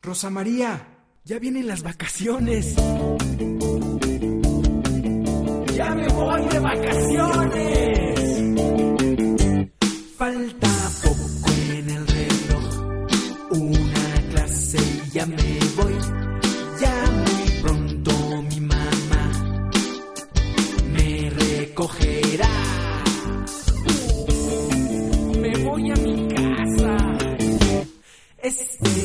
Rosa María, ya vienen las vacaciones. ¡Ya me voy de vacaciones! Falta poco en el reloj, una clase y ya me voy. Ya muy pronto mi mamá me recogerá. Me voy a mi casa.